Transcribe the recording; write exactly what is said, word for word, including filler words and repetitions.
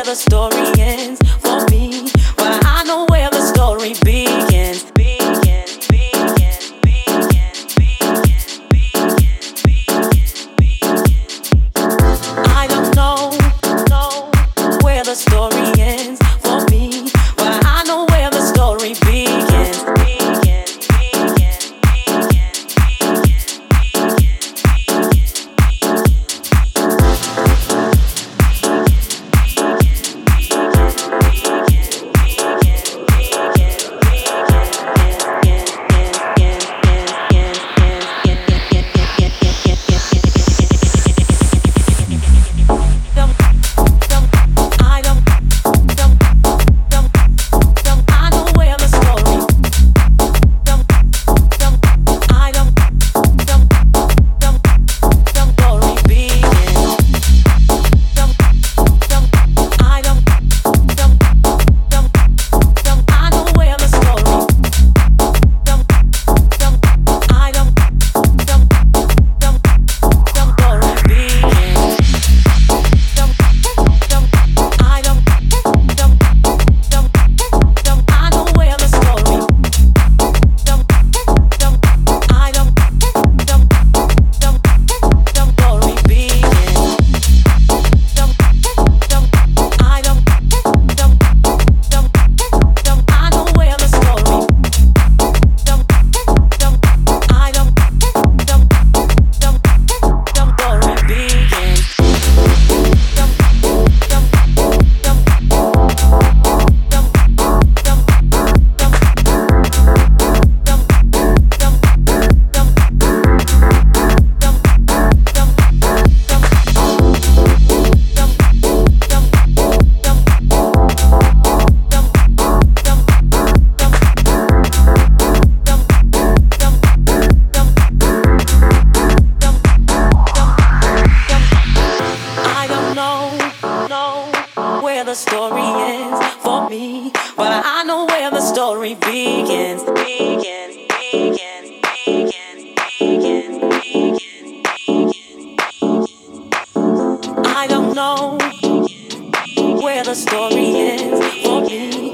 the story ends for me, but I know where the story begins. Begins, begins, begins, begins, begins, begins, begins. I don't know, know where the story ends for me, but I know where the story begins. Begins, begins, begins, begins, begins, where the story ends for me, but I know where the story begins. Begins, begins, begins, begins, begins, begins. I don't know where the story ends for me,